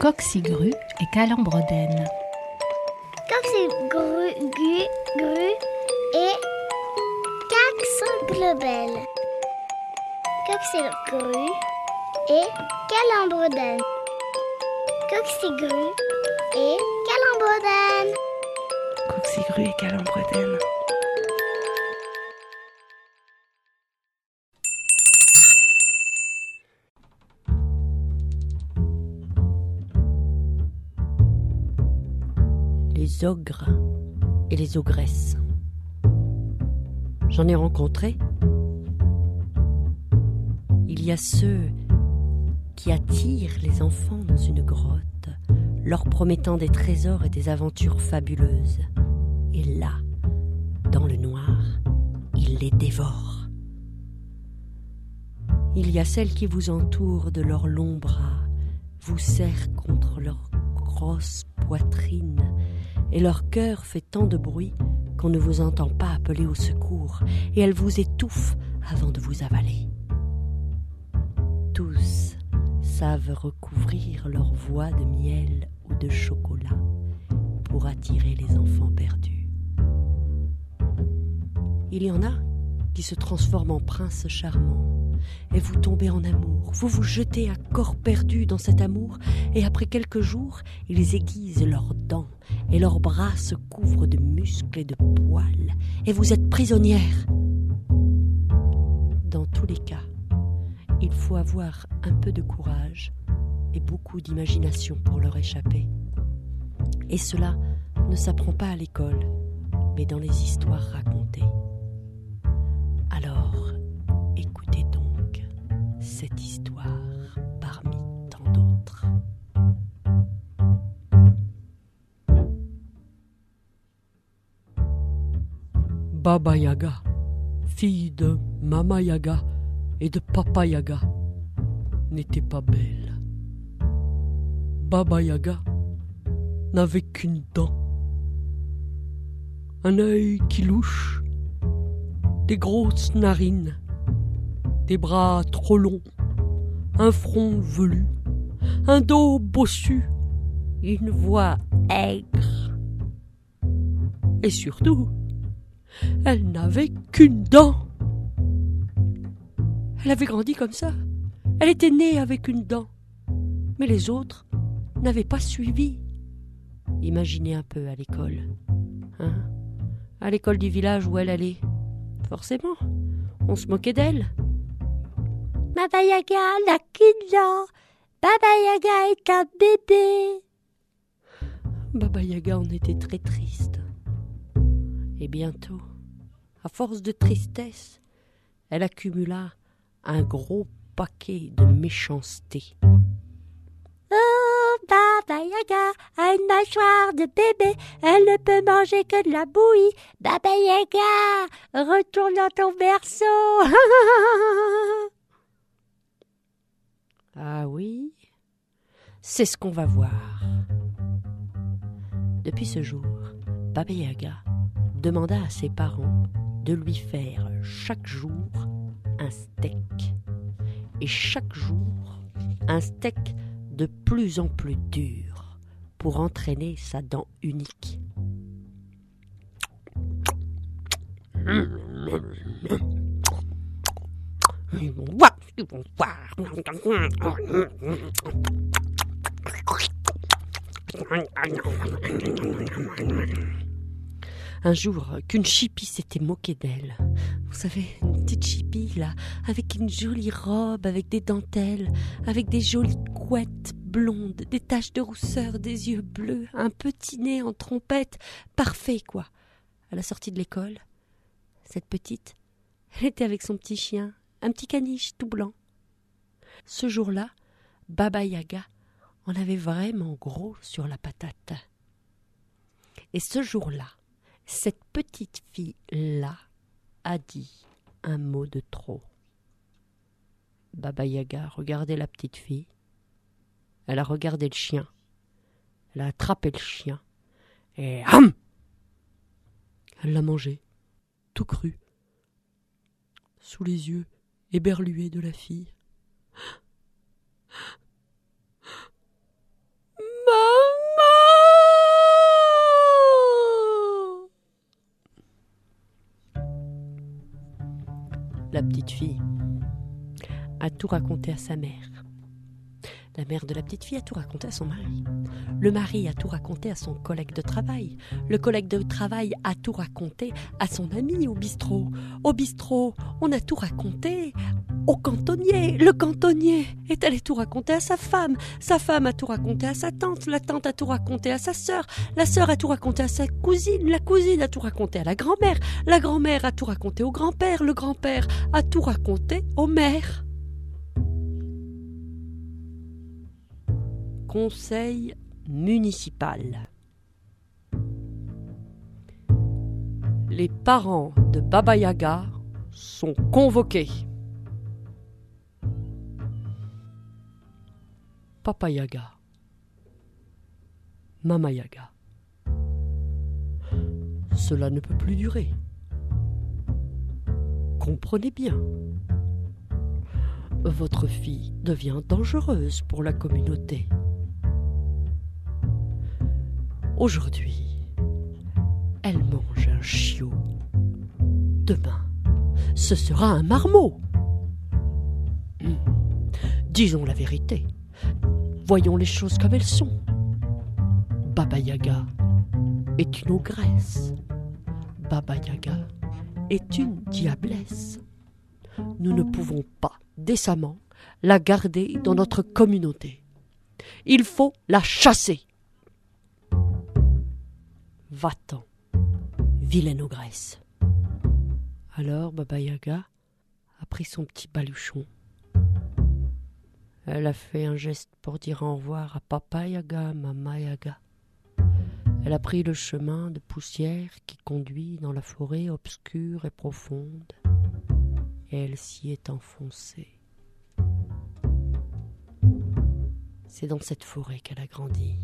Coqsigru et Calembredaine. Coqsigru et Caxglobel. Coqsigru et Calembredaine. Coqsigru et Calembredaine. Coqsigru et Calembredaine. Les ogres et les ogresses. J'en ai rencontré. Il y a ceux qui attirent les enfants dans une grotte, leur promettant des trésors et des aventures fabuleuses. Et là, dans le noir, ils les dévorent. Il y a celles qui vous entourent de leurs longs bras, vous serrent contre leur grosse poitrine, et leur cœur fait tant de bruit qu'on ne vous entend pas appeler au secours, et elles vous étouffent avant de vous avaler. Tous savent recouvrir leur voix de miel ou de chocolat pour attirer les enfants perdus. Il y en a qui se transforment en princes charmants, et vous tombez en amour, vous vous jetez à corps perdu dans cet amour, et après quelques jours, ils aiguisent leurs dents, et leurs bras se couvrent de muscles et de poils, et vous êtes prisonnière. Dans tous les cas, il faut avoir un peu de courage et beaucoup d'imagination pour leur échapper. Et cela ne s'apprend pas à l'école, mais dans les histoires racontées. Alors, écoutez donc cette histoire parmi tant d'autres. Baba Yaga, fille de Mama Yaga et de Papa Yaga, n'était pas belle. Baba Yaga n'avait qu'une dent, un œil qui louche, des grosses narines, des bras trop longs, un front velu, un dos bossu, une voix aigre. Et surtout, elle n'avait qu'une dent. Elle avait grandi comme ça. Elle était née avec une dent. Mais les autres n'avaient pas suivi. Imaginez un peu à l'école. Hein ? À l'école du village où elle allait. Forcément, on se moquait d'elle. Baba Yaga n'a qu'une dent. Baba Yaga est un bébé. Baba Yaga en était très triste. Et bientôt, à force de tristesse, elle accumula un gros paquet de méchanceté. Oh, Baba Yaga a une mâchoire de bébé. Elle ne peut manger que de la bouillie. Baba Yaga, retourne dans ton berceau. Ah oui, c'est ce qu'on va voir. Depuis ce jour, Baba Yaga demanda à ses parents de lui faire chaque jour un steak. Et chaque jour, un steak de plus en plus dur pour entraîner sa dent unique. Ils vont voir. Un jour, qu'une chipie s'était moquée d'elle. Vous savez, une petite chipie, là, avec une jolie robe, avec des dentelles, avec des jolies couettes blondes, des taches de rousseur, des yeux bleus, un petit nez en trompette, parfait, quoi. À la sortie de l'école, cette petite, elle était avec son petit chien, un petit caniche tout blanc. Ce jour-là, Baba Yaga en avait vraiment gros sur la patate. Et ce jour-là, cette petite fille-là a dit un mot de trop. Baba Yaga regardait la petite fille. Elle a regardé le chien. Elle a attrapé le chien. Et hum ! Elle l'a mangé, tout cru, sous les yeux éberlués de la fille. La petite fille a tout raconté à sa mère. La mère de la petite fille a tout raconté à son mari. Le mari a tout raconté à son collègue de travail. Le collègue de travail a tout raconté à son ami au bistrot. Au bistrot, on a tout raconté au cantonnier. Le cantonnier est allé tout raconter à sa femme. Sa femme a tout raconté à sa tante. La tante a tout raconté à sa sœur. La sœur a tout raconté à sa cousine. La cousine a tout raconté à la grand-mère. La grand-mère a tout raconté au grand-père. Le grand-père a tout raconté au maire. Conseil municipal. Les parents de Baba Yaga sont convoqués. Papa Yaga, Mama Yaga. Cela ne peut plus durer. Comprenez bien. Votre fille devient dangereuse pour la communauté. Aujourd'hui, elle mange un chiot. Demain, ce sera un marmot. Disons la vérité. Voyons les choses comme elles sont. Baba Yaga est une ogresse. Baba Yaga est une diablesse. Nous ne pouvons pas décemment la garder dans notre communauté. Il faut la chasser. Va-t'en, vilaine ogresse. Alors Baba Yaga a pris son petit baluchon. Elle a fait un geste pour dire au revoir à Papa Yaga, Mama Yaga. Elle a pris le chemin de poussière qui conduit dans la forêt obscure et profonde, et elle s'y est enfoncée. C'est dans cette forêt qu'elle a grandi.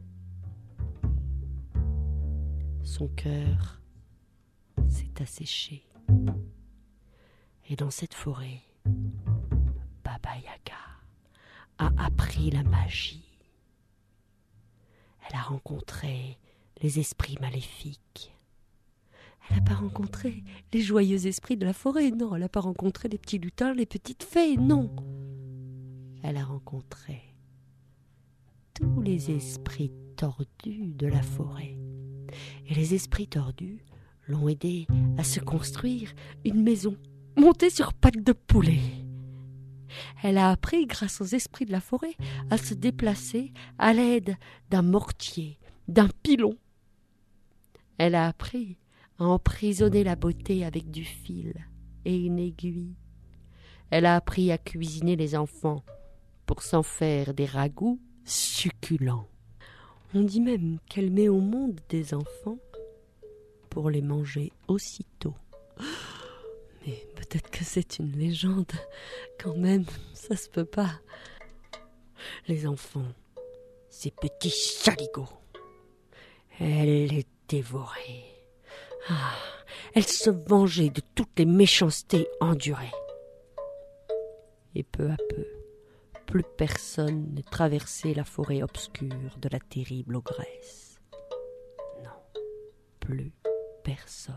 Son cœur s'est asséché. Et dans cette forêt, Baba Yaga a appris la magie. Elle a rencontré les esprits maléfiques. Elle n'a pas rencontré les joyeux esprits de la forêt, non. Elle n'a pas rencontré les petits lutins, les petites fées, non. Elle a rencontré tous les esprits tordus de la forêt. Et les esprits tordus l'ont aidée à se construire une maison montée sur pattes de poulet. Elle a appris, grâce aux esprits de la forêt, à se déplacer à l'aide d'un mortier, d'un pilon. Elle a appris à emprisonner la beauté avec du fil et une aiguille. Elle a appris à cuisiner les enfants pour s'en faire des ragoûts succulents. On dit même qu'elle met au monde des enfants pour les manger aussitôt. Mais peut-être que c'est une légende. Quand même, ça se peut pas. Les enfants, ces petits saligots, elle les dévorait. Elle se vengeait de toutes les méchancetés endurées. Et peu à peu, plus personne ne traversait la forêt obscure de la terrible ogresse. Non, plus personne.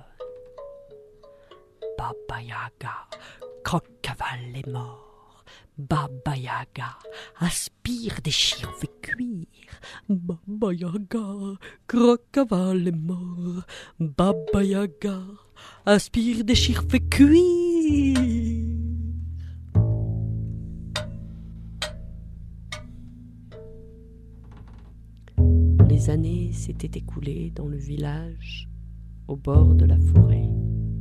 Baba Yaga croque-cavale est mort. Baba Yaga aspire, déchire, fait cuire. Baba Yaga croque-cavale est mort. Baba Yaga aspire, déchire, fait cuire. Les années s'étaient écoulées dans le village, au bord de la forêt.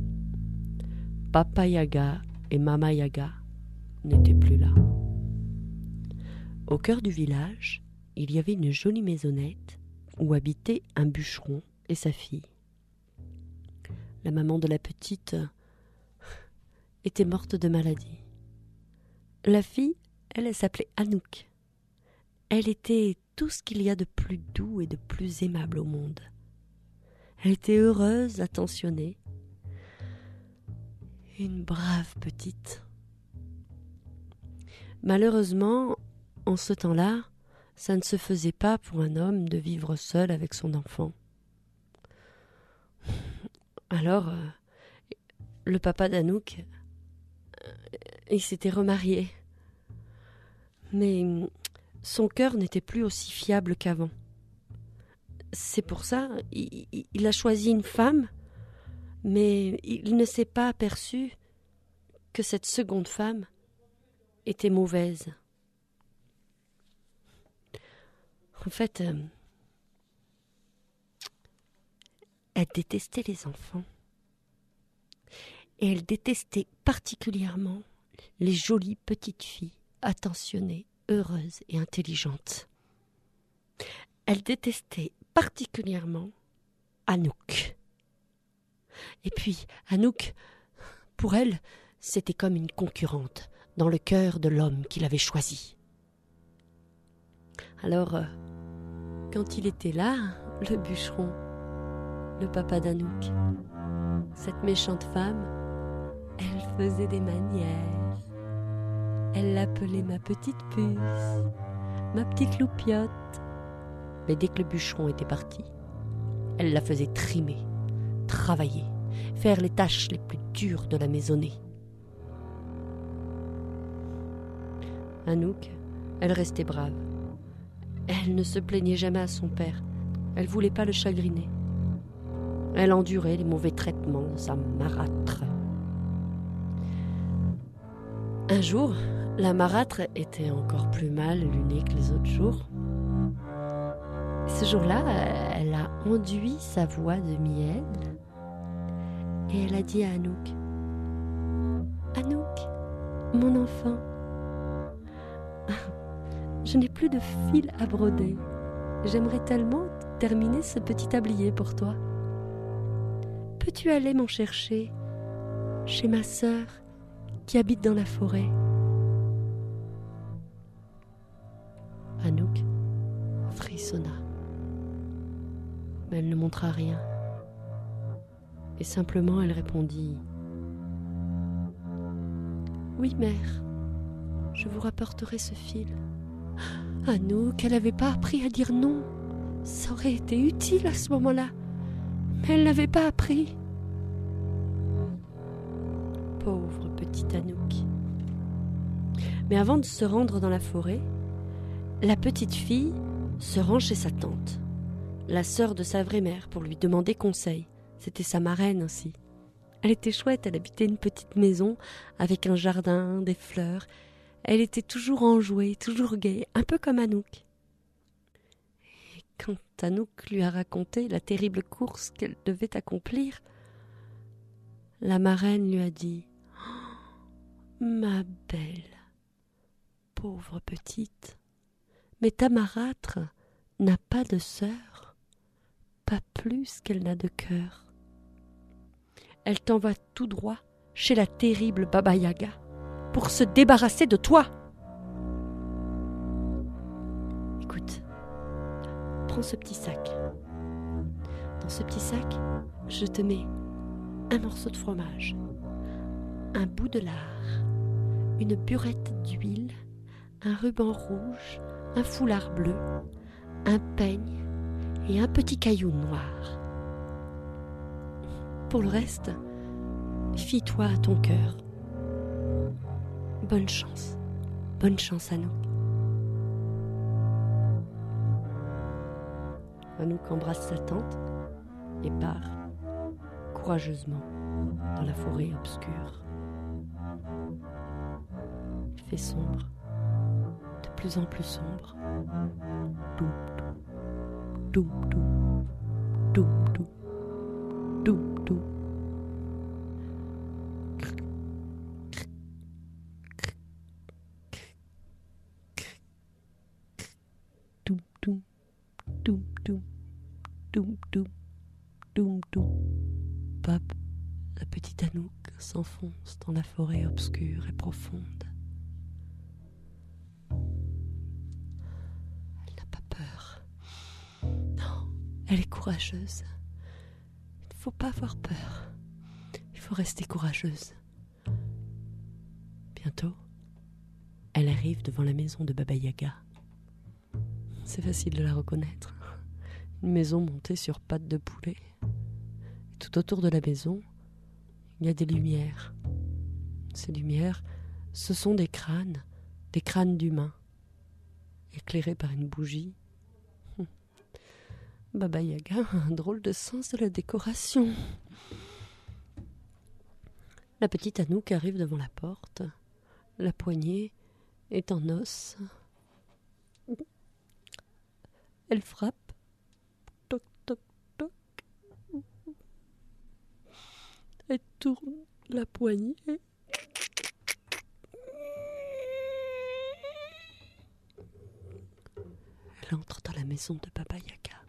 Papa Yaga et Mama Yaga n'étaient plus là. Au cœur du village, il y avait une jolie maisonnette où habitaient un bûcheron et sa fille. La maman de la petite était morte de maladie. La fille, elle s'appelait Anouk. Elle était tout ce qu'il y a de plus doux et de plus aimable au monde. Elle était heureuse, attentionnée. Une brave petite. Malheureusement, en ce temps-là, ça ne se faisait pas pour un homme de vivre seul avec son enfant. Alors, le papa d'Anouk il s'était remarié. Mais son cœur n'était plus aussi fiable qu'avant. C'est pour ça, il a choisi une femme, mais il ne s'est pas aperçu que cette seconde femme était mauvaise. En fait, elle détestait les enfants. Et elle détestait particulièrement les jolies petites filles, attentionnées, heureuses et intelligentes. Elle détestait particulièrement Anouk. Et puis, Anouk, pour elle, c'était comme une concurrente dans le cœur de l'homme qu'il avait choisi. Alors, quand il était là, le bûcheron, le papa d'Anouk, cette méchante femme, elle faisait des manières. Elle l'appelait ma petite puce, ma petite loupiote. Mais dès que le bûcheron était parti, elle la faisait trimer, travailler, faire les tâches les plus dures de la maisonnée. Anouk, elle restait brave. Elle ne se plaignait jamais à son père. Elle ne voulait pas le chagriner. Elle endurait les mauvais traitements de sa marâtre. Un jour, la marâtre était encore plus mal lunée que les autres jours. Ce jour-là, elle a enduit sa voix de miel et elle a dit à Anouk: « Anouk, mon enfant, je n'ai plus de fil à broder. J'aimerais tellement terminer ce petit tablier pour toi. Peux-tu aller m'en chercher chez ma sœur qui habite dans la forêt ?» Anouk frissonna, mais elle ne montra rien. Et simplement elle répondit: « Oui, mère, je vous rapporterai ce fil. » Anouk, elle n'avait pas appris à dire non. Ça aurait été utile à ce moment-là, mais elle n'avait pas appris. Pauvre petite Anouk. Mais avant de se rendre dans la forêt, la petite fille se rend chez sa tante, la sœur de sa vraie mère, pour lui demander conseil. C'était sa marraine aussi. Elle était chouette, elle habitait une petite maison avec un jardin, des fleurs. Elle était toujours enjouée, toujours gaie, un peu comme Anouk. Et quand Anouk lui a raconté la terrible course qu'elle devait accomplir, la marraine lui a dit: « Ma belle, pauvre petite, mais ta marâtre n'a pas de sœur, pas plus qu'elle n'a de cœur. Elle t'envoie tout droit chez la terrible Baba Yaga pour se débarrasser de toi. Écoute, prends ce petit sac. Dans ce petit sac, je te mets un morceau de fromage, un bout de lard, une burette d'huile, un ruban rouge, un foulard bleu, un peigne et un petit caillou noir. Pour le reste, fie-toi à ton cœur. Bonne chance Anouk. » Anouk embrasse sa tante et part courageusement dans la forêt obscure. Il fait sombre, de plus en plus sombre. Doum, doum, doum, doum, doum, doum, doum. Doum, doum, doum, doum, doum, doum, doum, doum. Pap, la petite Anouk s'enfonce dans la forêt obscure et profonde. Elle n'a pas peur. Non, elle est courageuse. Il ne faut pas avoir peur. Il faut rester courageuse. Bientôt, elle arrive devant la maison de Baba Yaga. C'est facile de la reconnaître. Une maison montée sur pattes de poulet. Et tout autour de la maison, il y a des lumières. Ces lumières, ce sont des crânes d'humains, éclairés par une bougie. Baba Yaga a un drôle de sens de la décoration. La petite Anouk arrive devant la porte. La poignée est en os. Elle frappe. Toc, toc, toc. Elle tourne la poignée. Elle entre dans la maison de Baba Yaga.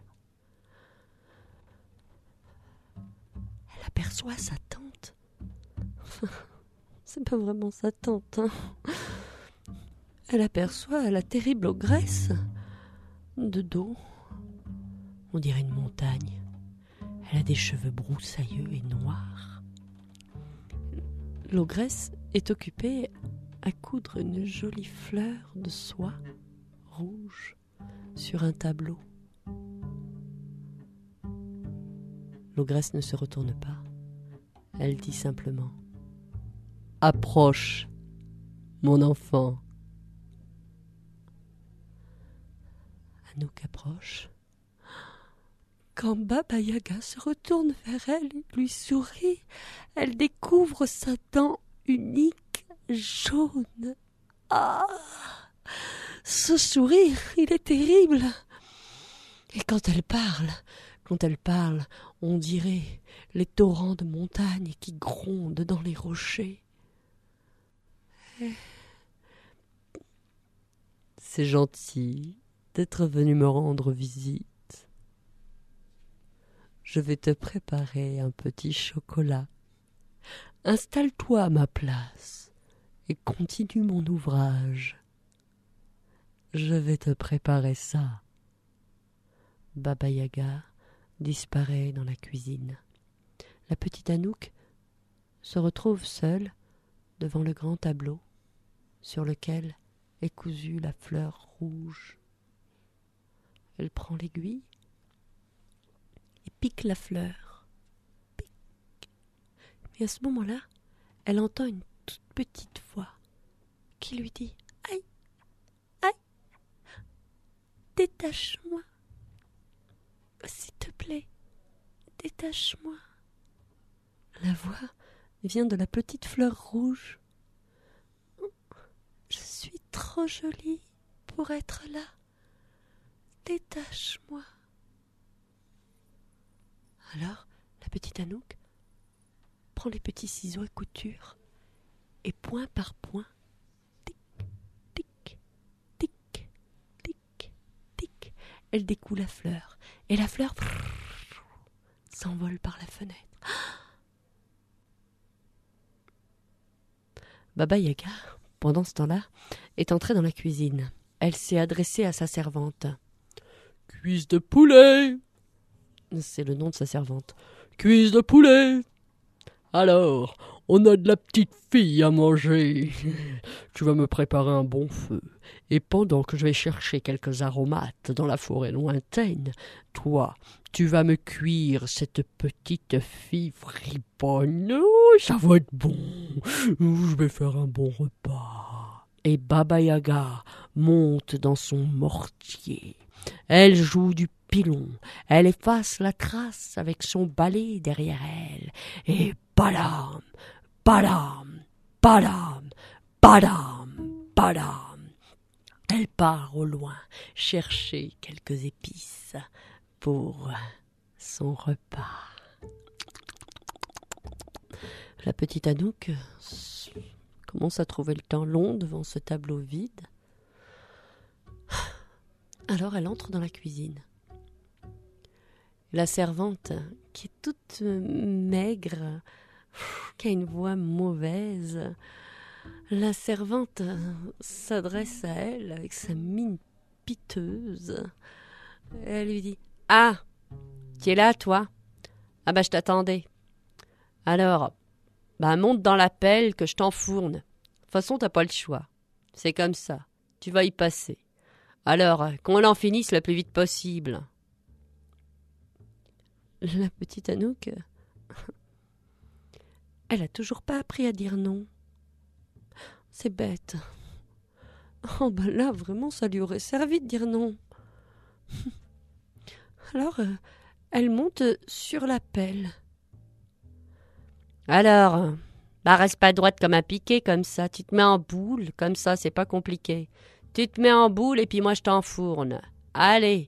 Elle aperçoit sa tante. C'est pas vraiment sa tante, hein. Elle aperçoit la terrible ogresse. De dos, on dirait une montagne. Elle a des cheveux broussailleux et noirs. L'ogresse est occupée à coudre une jolie fleur de soie rouge sur un tableau. L'ogresse ne se retourne pas. Elle dit simplement « Approche, mon enfant !» Anouk approche. Quand Baba Yaga se retourne vers elle et lui sourit, elle découvre sa dent unique jaune. Ah! Ce sourire, il est terrible. Et quand elle parle, on dirait les torrents de montagne qui grondent dans les rochers. C'est gentil d'être venu me rendre visite. Je vais te préparer un petit chocolat. Installe-toi à ma place et continue mon ouvrage. Je vais te préparer ça. Baba Yaga disparaît dans la cuisine. La petite Anouk se retrouve seule devant le grand tableau sur lequel est cousue la fleur rouge. Elle prend l'aiguille et pique la fleur. Pique. Mais à ce moment-là, elle entend une toute petite voix qui lui dit « Aïe, aïe, détache-moi, s'il te plaît, détache-moi. » La voix vient de la petite fleur rouge. « Je suis trop jolie pour être là. Détache-moi. » Alors, la petite Anouk prend les petits ciseaux à couture et point par point, tic, tic, tic, tic, tic, elle découle la fleur. Et la fleur s'envole par la fenêtre. Baba Yaga, pendant ce temps-là, est entrée dans la cuisine. Elle s'est adressée à sa servante. « Cuisse de poulet !» C'est le nom de sa servante. « Cuisse de poulet ! Alors, on a de la petite fille à manger. Tu vas me préparer un bon feu. Et pendant que je vais chercher quelques aromates dans la forêt lointaine, toi, tu vas me cuire cette petite fille friponne. Oh, ça va être bon. Je vais faire un bon repas. » Et Baba Yaga monte dans son mortier. Elle joue du pilon, elle efface la trace avec son balai derrière elle, et badam, badam, badam, badam, badam. Elle part au loin chercher quelques épices pour son repas. La petite Anouk commence à trouver le temps long devant ce tableau vide. Alors elle entre dans la cuisine. La servante, qui est toute maigre, qui a une voix mauvaise, la servante s'adresse à elle avec sa mine piteuse. Elle lui dit « Ah, tu es là, toi ? Ah bah je t'attendais. Alors, bah monte dans la pelle que je t'enfourne. De toute façon, t'as pas le choix. C'est comme ça. Tu vas y passer. Alors, qu'on en finisse le plus vite possible. » La petite Anouk, elle a toujours pas appris à dire non. C'est bête. Oh ben là, vraiment, ça lui aurait servi de dire non. Alors, elle monte sur la pelle. Alors, reste pas droite comme un piquet, comme ça. Tu te mets en boule, comme ça, c'est pas compliqué. Tu te mets en boule et puis moi je t'enfourne. Allez.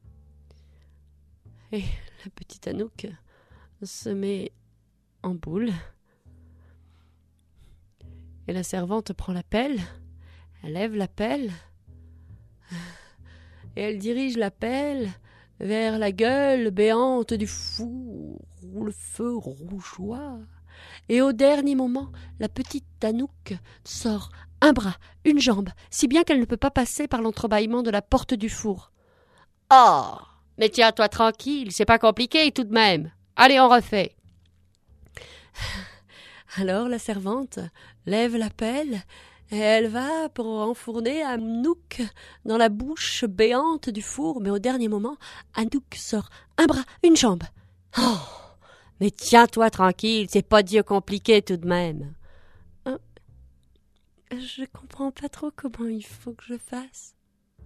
Et la petite Anouk se met en boule. Et la servante prend la pelle, elle lève la pelle, et elle dirige la pelle vers la gueule béante du four où le feu rougeoie. Et au dernier moment, la petite Anouk sort un bras, une jambe, si bien qu'elle ne peut pas passer par l'entrebâillement de la porte du four. « Oh, mais tiens-toi tranquille, c'est pas compliqué tout de même. Allez, on refait. » Alors la servante lève la pelle et elle va pour enfourner Anouk dans la bouche béante du four. Mais au dernier moment, Anouk sort un bras, une jambe. « Oh, mais tiens-toi tranquille, c'est pas Dieu compliqué tout de même. » Je comprends pas trop comment il faut que je fasse.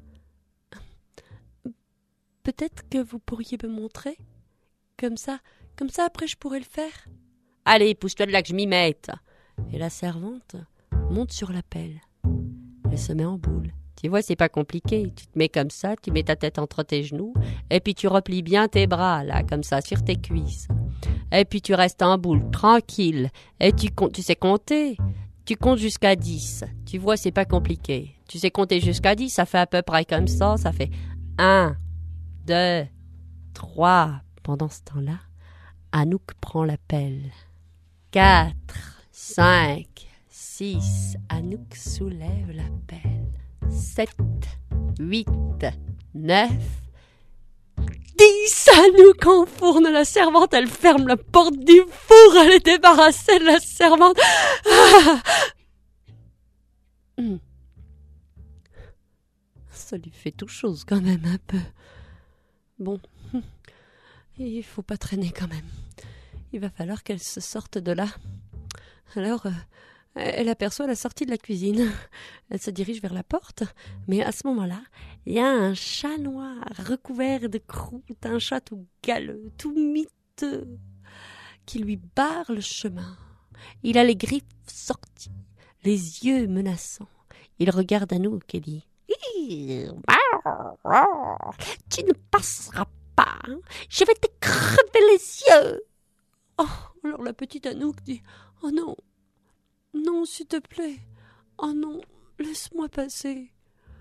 Peut-être que vous pourriez me montrer. Comme ça après je pourrais le faire. Allez, pousse-toi de là que je m'y mette. Et la servante monte sur la pelle. Elle se met en boule. Tu vois, c'est pas compliqué. Tu te mets comme ça, tu mets ta tête entre tes genoux, et puis tu replies bien tes bras, là, comme ça, sur tes cuisses. Et puis tu restes en boule, tranquille. Et tu sais compter. Tu comptes jusqu'à 10. Tu vois, c'est pas compliqué. Tu sais compter jusqu'à 10, ça fait à peu près comme ça. Ça fait 1, 2, 3. Pendant ce temps-là, Anouk prend la pelle. 4, 5, 6. Anouk soulève la pelle. 7, 8, 9, 10. Anouk enfourne la servante. Elle ferme la porte du four. Elle est débarrassée de la servante. Ça lui fait tout chose quand même un peu. Bon, il faut pas traîner quand même. Il va falloir qu'elle se sorte de là. Alors, elle aperçoit la sortie de la cuisine. Elle se dirige vers la porte, mais à ce moment-là, il y a un chat noir recouvert de croûte, un chat tout galeux, tout miteux, qui lui barre le chemin. Il a les griffes sorties, les yeux menaçants. Il regarde Anouk et dit « Tu ne passeras pas, je vais te crever les yeux !» Oh, alors la petite Anouk dit « Oh non, non, s'il te plaît, oh non, laisse-moi passer.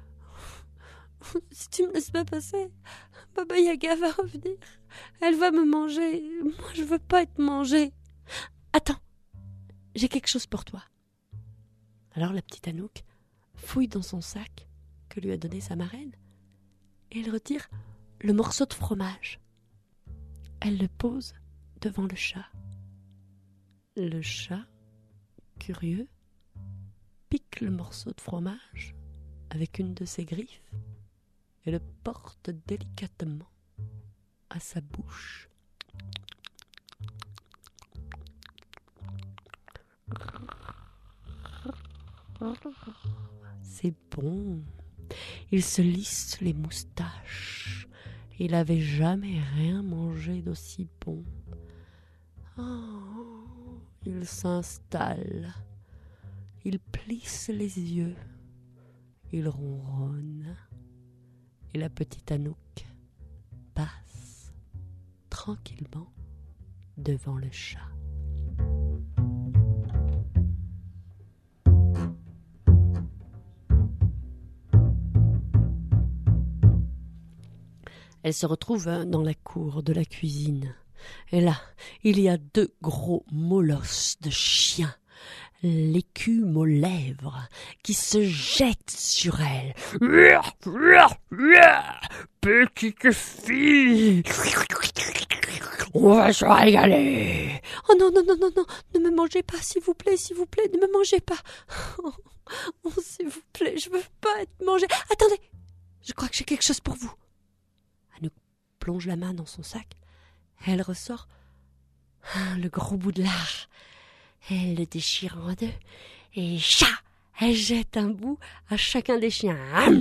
Si tu me laisses pas passer, Baba Yaga va revenir. Elle va me manger. Moi, je veux pas être mangée. Attends, j'ai quelque chose pour toi. » Alors la petite Anouk fouille dans son sac que lui a donné sa marraine et elle retire le morceau de fromage. Elle le pose devant le chat. Le chat, curieux, pique le morceau de fromage avec une de ses griffes et le porte délicatement à sa bouche. C'est bon. Il se lisse les moustaches. Il n'avait jamais rien mangé d'aussi bon. Oh, il s'installe. Il plisse les yeux. Il ronronne. Et la petite Anouk passe tranquillement devant le chat. Elle se retrouve dans la cour de la cuisine. Et là, il y a 2 gros molosses de chiens, l'écume aux lèvres, qui se jettent sur elle. « Petite fille, on va se régaler. »« Oh non, non, non, non, non, ne me mangez pas, s'il vous plaît, ne me mangez pas. Oh, s'il vous plaît, je veux pas être mangée. Attendez, je crois que j'ai quelque chose pour vous. » Anouk plonge la main dans son sac. Elle ressort le gros bout de lard. Elle le déchire en 2 et chat, Elle jette un bout à chacun des chiens.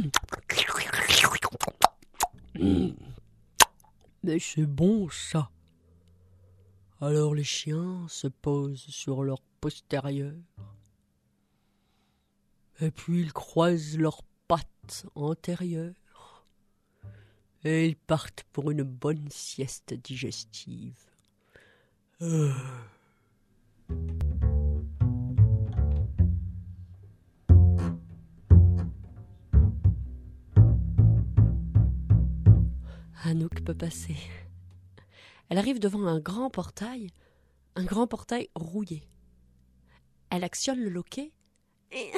Mais c'est bon, ça. Alors les chiens se posent sur leur postérieur. Et puis ils croisent leurs pattes antérieures. Et ils partent pour une bonne sieste digestive. Anouk peut passer. Elle arrive devant un grand portail rouillé. Elle actionne le loquet et...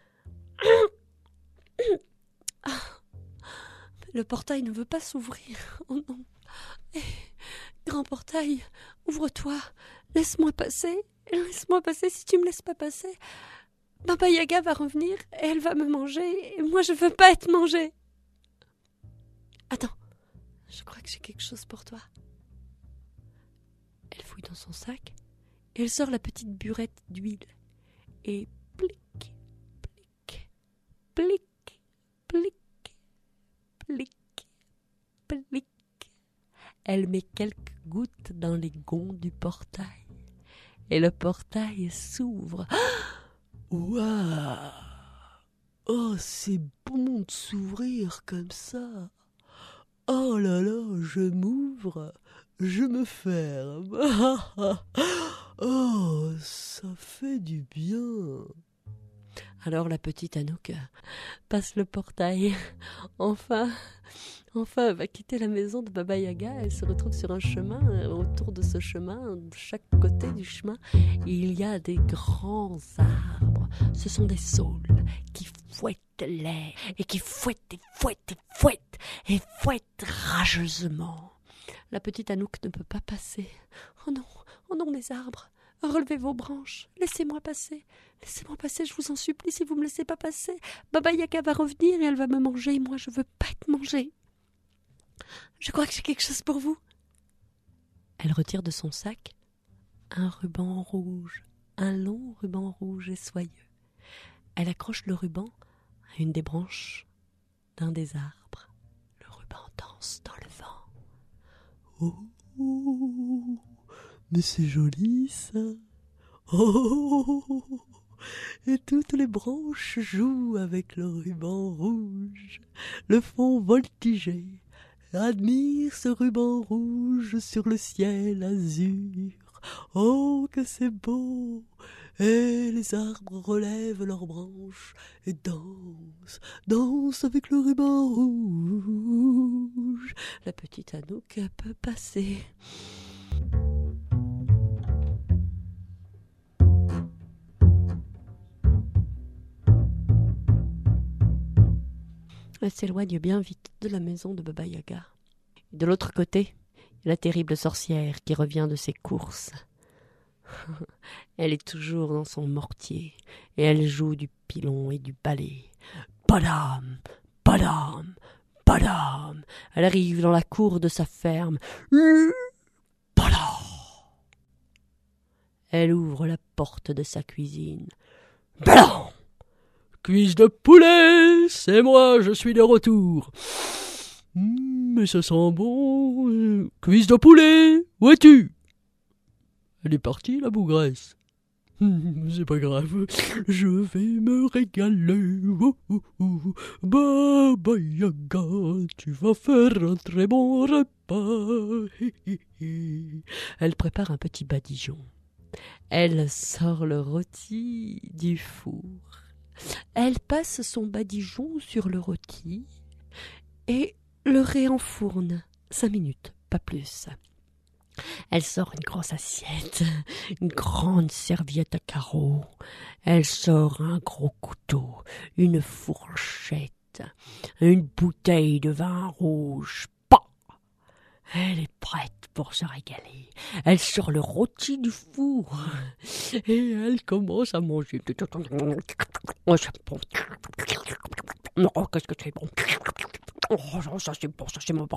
Le portail ne veut pas s'ouvrir. Oh non. Grand portail, ouvre-toi. Laisse-moi passer. Laisse-moi passer. Si tu me laisses pas passer, Baba Yaga va revenir et elle va me manger. Et moi, je veux pas être mangée. Attends, je crois que j'ai quelque chose pour toi. Elle fouille dans son sac et elle sort la petite burette d'huile. Et plic, plic, plic, plic, plic, plic. Elle met quelques gouttes dans les gonds du portail. Et le portail s'ouvre. Waouh! Oh, c'est bon de s'ouvrir comme ça. Oh là là, je m'ouvre, je me ferme. Oh, ça fait du bien. Alors la petite Anouk passe le portail. Enfin, elle va quitter la maison de Baba Yaga. Elle se retrouve sur un chemin. Autour de ce chemin, de chaque côté du chemin, il y a des grands arbres. Ce sont des saules qui fouettent l'air et qui fouettent et fouettent et fouettent et fouettent rageusement. La petite Anouk ne peut pas passer. Oh non, les arbres. Relevez vos branches, laissez-moi passer, je vous en supplie, si vous me laissez pas passer, Baba Yaga va revenir et elle va me manger, et moi je veux pas être mangée. Je crois que j'ai quelque chose pour vous. Elle retire de son sac un ruban rouge, un long ruban rouge et soyeux. Elle accroche le ruban à une des branches d'un des arbres. Le ruban danse dans le vent. Oh, mais c'est joli, ça. Oh, et toutes les branches jouent avec le ruban rouge, le font voltiger. Admire ce ruban rouge sur le ciel azur. Oh, que c'est beau! Et les arbres relèvent leurs branches et dansent avec le ruban rouge. La petite Anouk peut passer. Elle s'éloigne bien vite de la maison de Baba Yaga. De l'autre côté, la terrible sorcière qui revient de ses courses. Elle est toujours dans son mortier et elle joue du pilon et du balai. Padam, padam, padam. Elle arrive dans la cour de sa ferme. Padam. Elle ouvre la porte de sa cuisine. Padam. Cuisse de poulet, c'est moi, je suis de retour. Mais ça sent bon. Cuisse de poulet, où es-tu? Elle est partie, la bougresse. C'est pas grave, je vais me régaler. Baba Yaga, tu vas faire un très bon repas. Elle prépare un petit badigeon. Elle sort le rôti du four. Elle passe son badigeon sur le rôti et le réenfourne 5 minutes, pas plus. Elle sort une grosse assiette, une grande serviette à carreaux. Elle sort un gros couteau, une fourchette, une bouteille de vin rouge. Pas. Elle est prête pour se régaler. Elle sort le rôti du four et elle commence à manger. Oh, c'est bon. Oh, qu'est-ce que c'est bon. Oh, ça c'est bon, ça c'est bon.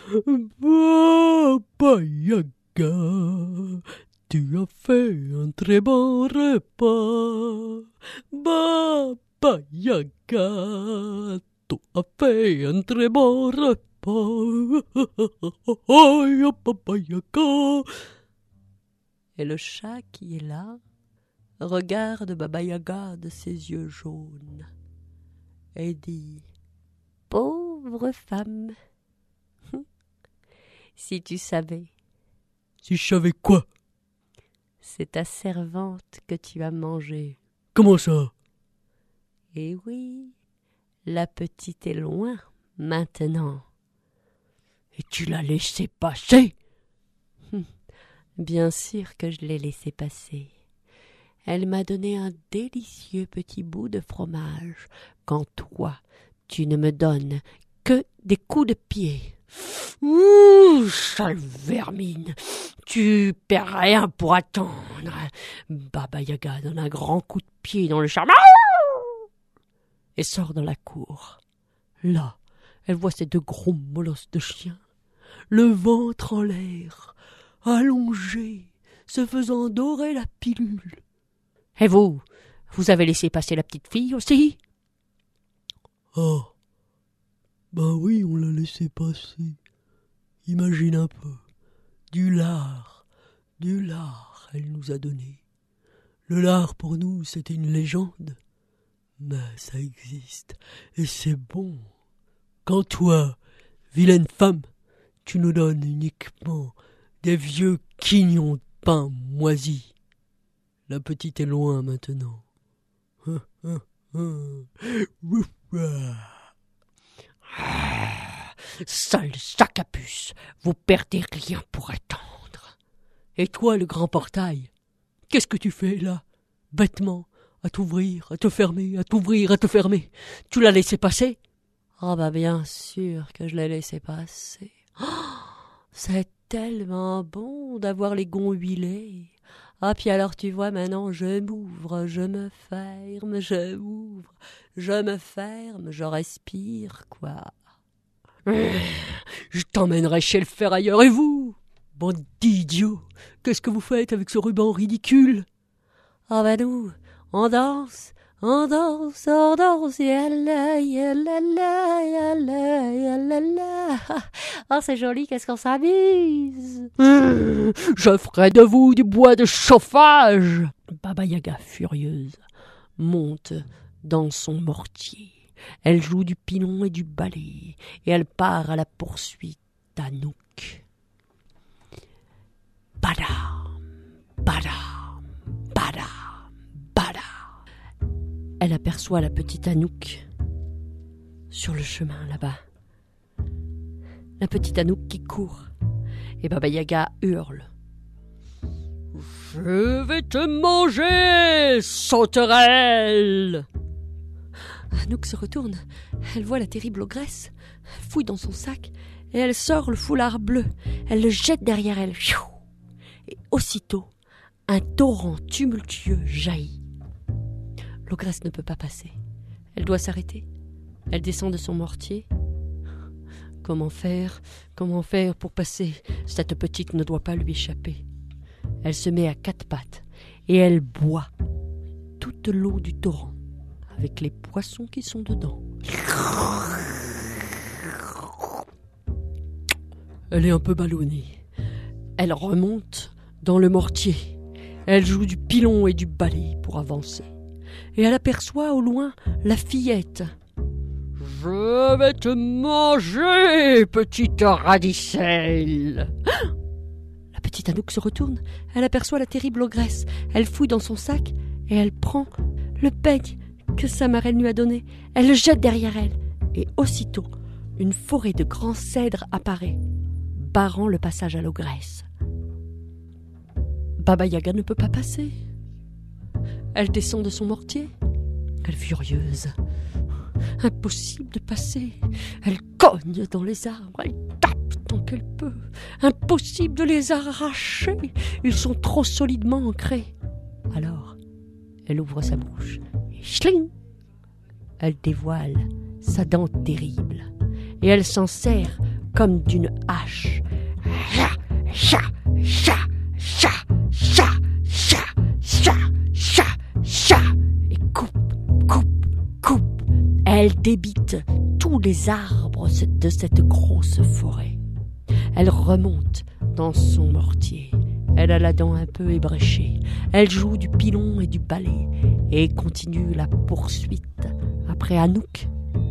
Baba Yaga, tu as fait un très bon repas. Baba Yaga, tu as fait un très bon repas. Baba Yaga. Et le chat qui est là regarde Baba Yaga de ses yeux jaunes et dit: Pauvre femme, si tu savais. Si je savais quoi? C'est ta servante que tu as mangée. Comment ça? Eh oui, la petite est loin maintenant. Et tu l'as laissé passer? Bien sûr que je l'ai laissée passer. Elle m'a donné un délicieux petit bout de fromage, quand toi, tu ne me donnes que des coups de pied. Ouh, sale vermine, tu perds rien pour attendre. Baba Yaga donne un grand coup de pied dans le chat et sort dans la cour. Là, elle voit ces deux gros molosses de chiens, le ventre en l'air, allongé, se faisant dorer la pilule. Et vous avez laissé passer la petite fille aussi? Oh, ben oui, on l'a laissé passer. Imagine un peu, du lard, elle nous a donné. Le lard pour nous, c'était une légende, mais ça existe, et c'est bon. Quand toi, vilaine femme, tu nous donnes uniquement des vieux quignons de pain moisis. La petite est loin maintenant. Sale sac à puce, vous perdez rien pour attendre. Et toi, le grand portail, qu'est-ce que tu fais là, bêtement, à t'ouvrir, à te fermer, à t'ouvrir, à te fermer? Tu l'as laissé passer? Oh bah bien sûr que je l'ai laissé passer. Oh, c'est tellement bon d'avoir les gonds huilés. Ah, puis alors tu vois, maintenant je m'ouvre, je me ferme, je m'ouvre, je me ferme, je respire, quoi. Je t'emmènerai chez le ferrailleur, et vous, bande d'idiots, qu'est-ce que vous faites avec ce ruban ridicule? Ah bah nous, on danse, yalla, yalla, yalla, yalla. Oh, c'est joli, qu'est-ce qu'on s'amuse. Je ferai de vous du bois de chauffage. Baba Yaga, furieuse, monte dans son mortier. Elle joue du pilon et du balai, et elle part à la poursuite d'Anouk. Badam, badam, badam, badam. Elle aperçoit la petite Anouk sur le chemin là-bas. La petite Anouk qui court, et Baba Yaga hurle. Je vais te manger, sauterelle! Anouk se retourne, elle voit la terrible ogresse, fouille dans son sac, et elle sort le foulard bleu, elle le jette derrière elle, et aussitôt, un torrent tumultueux jaillit. L'ogresse ne peut pas passer, elle doit s'arrêter, elle descend de son mortier. Comment faire pour passer? Cette petite ne doit pas lui échapper. Elle se met à quatre pattes, et elle boit toute l'eau du torrent, avec les poissons qui sont dedans. Elle est un peu ballonnée. Elle remonte dans le mortier. Elle joue du pilon et du balai pour avancer. Et elle aperçoit au loin la fillette. Je vais te manger, petite radicelle. La petite Anouk se retourne. Elle aperçoit la terrible ogresse. Elle fouille dans son sac et elle prend le peigne que sa marraine lui a donné. Elle le jette derrière elle. Et aussitôt, une forêt de grands cèdres apparaît, barrant le passage à l'ogresse. Baba Yaga ne peut pas passer. Elle descend de son mortier. Elle est furieuse. Impossible de passer. Elle cogne dans les arbres. Elle tape tant qu'elle peut. Impossible de les arracher. Ils sont trop solidement ancrés. Alors, elle ouvre sa bouche. Et schling! Elle dévoile sa dent terrible. Et elle s'en sert comme d'une hache. Cha, cha, cha, cha, cha, cha, cha, cha, cha. Et coupe. Elle débite tous les arbres de cette grosse forêt. Elle remonte dans son mortier. Elle a la dent un peu ébréchée. Elle joue du pilon et du balai et continue la poursuite après Anouk.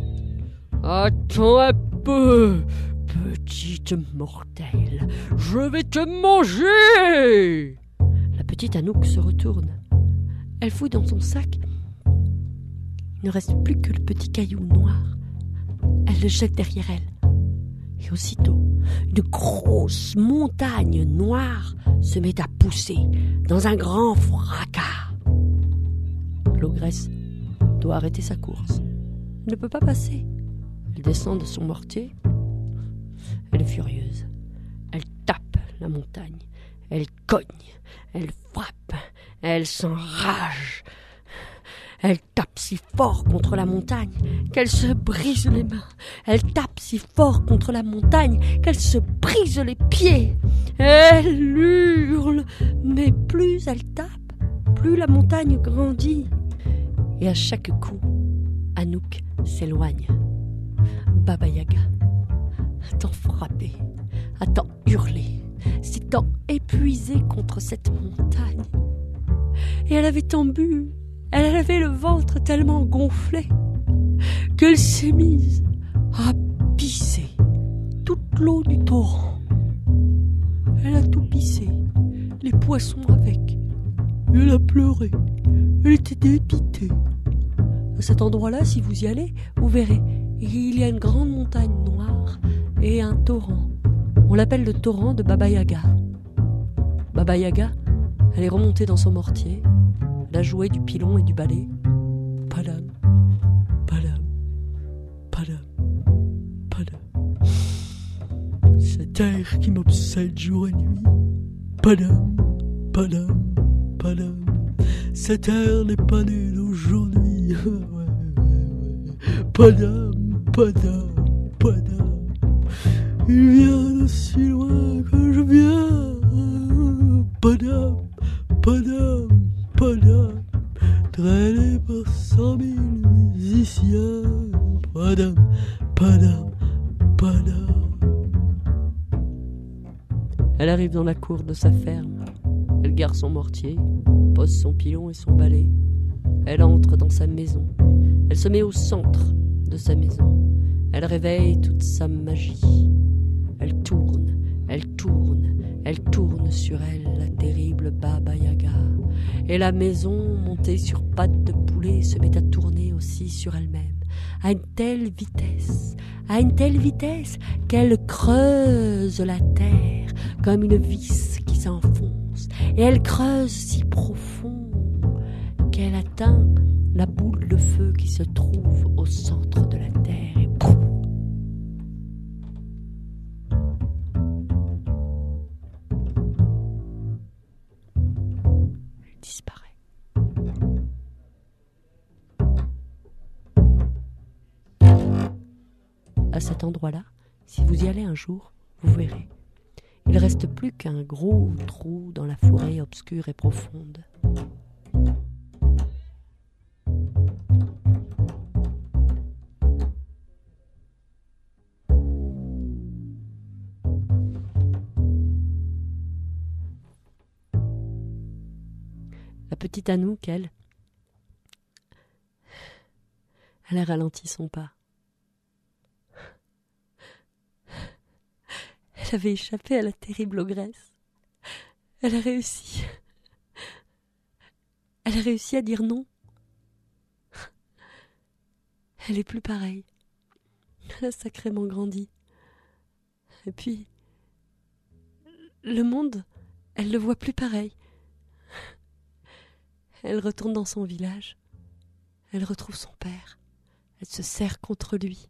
Attends un peu, petite mortelle, je vais te manger. La petite Anouk se retourne. Elle fouille dans son sac. Il ne reste plus que le petit caillou noir. Elle le jette derrière elle. Et aussitôt, une grosse montagne noire se met à pousser dans un grand fracas. L'ogresse doit arrêter sa course. Elle ne peut pas passer. Elle descend de son mortier. Elle est furieuse. Elle tape la montagne. Elle cogne. Elle frappe. Elle s'enrage. Elle tape si fort contre la montagne qu'elle se brise les mains. Elle tape si fort contre la montagne qu'elle se brise les pieds. Elle hurle, mais plus elle tape, plus la montagne grandit. Et à chaque coup, Anouk s'éloigne. Baba Yaga a tant frappé, a tant hurlé, s'est tant épuisée contre cette montagne. Et elle avait tant bu. Elle avait le ventre tellement gonflé qu'elle s'est mise à pisser toute l'eau du torrent. Elle a tout pissé, les poissons avec. Elle a pleuré, elle était dépitée. À cet endroit-là, si vous y allez, vous verrez, il y a une grande montagne noire et un torrent. On l'appelle le torrent de Baba Yaga. Baba Yaga, elle est remontée dans son mortier. Elle a joué du pilon et du balai. Padam, padam, padam, padam. Cet air qui m'obsède jour et nuit. Padam, padam, padam. Cet air n'est pas né d'aujourd'hui. Padam, padam, padam. Il vient de si loin que je viens. Padam, padam, padam. Traîné par 100 000 musiciens. Padam, padam, padam. Elle arrive dans la cour de sa ferme. Elle gare son mortier, pose son pilon et son balai. Elle entre dans sa maison. Elle se met au centre de sa maison. Elle réveille toute sa magie. Elle tourne, elle tourne, elle tourne sur elle la terrible Baba Yaga. Et la maison, montée sur pattes de poulet, se met à tourner aussi sur elle-même, à une telle vitesse qu'elle creuse la terre comme une vis qui s'enfonce. Et elle creuse si profond qu'elle atteint la boule de feu qui se trouve au centre de la terre. Et pouf, elle disparaît. À cet endroit-là, si vous y allez un jour, vous verrez. Il ne reste plus qu'un gros trou dans la forêt obscure et profonde. La petite Anouk, elle a ralenti son pas. Elle avait échappé à la terrible ogresse. Elle a réussi. Elle a réussi à dire non. Elle est plus pareille. Elle a sacrément grandi. Et puis, le monde, elle le voit plus pareil. Elle retourne dans son village. Elle retrouve son père. Elle se serre contre lui.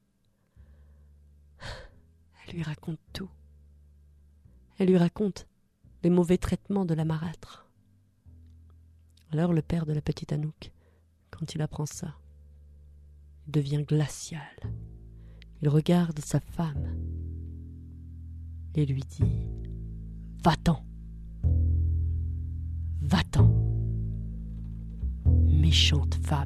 Elle lui raconte tout. Elle lui raconte les mauvais traitements de la marâtre. Alors le père de la petite Anouk, quand il apprend ça, il devient glacial. Il regarde sa femme et lui dit « Va-t'en, va-t'en, méchante femme !»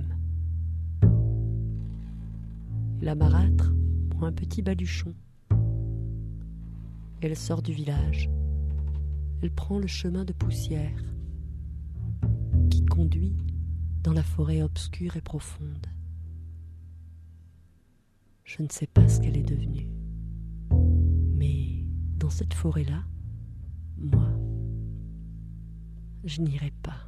La marâtre prend un petit baluchon. Elle sort du village. Elle prend le chemin de poussière qui conduit dans la forêt obscure et profonde. Je ne sais pas ce qu'elle est devenue. Mais dans cette forêt-là, moi, je n'irai pas.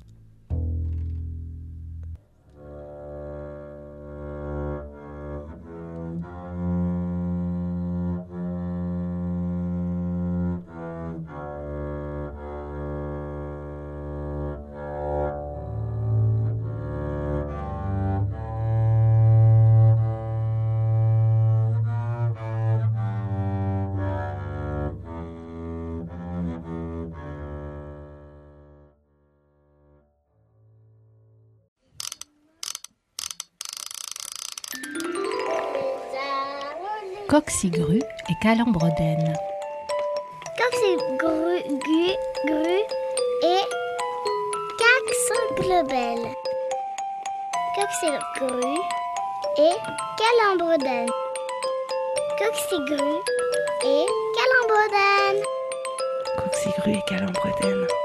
Coqsigru et Calembredaine. Coqsigru et Caxglebel. Coqsigru et Calembredaine. Coqsigru et Calembredaine. Coqsigru et Calembredaine.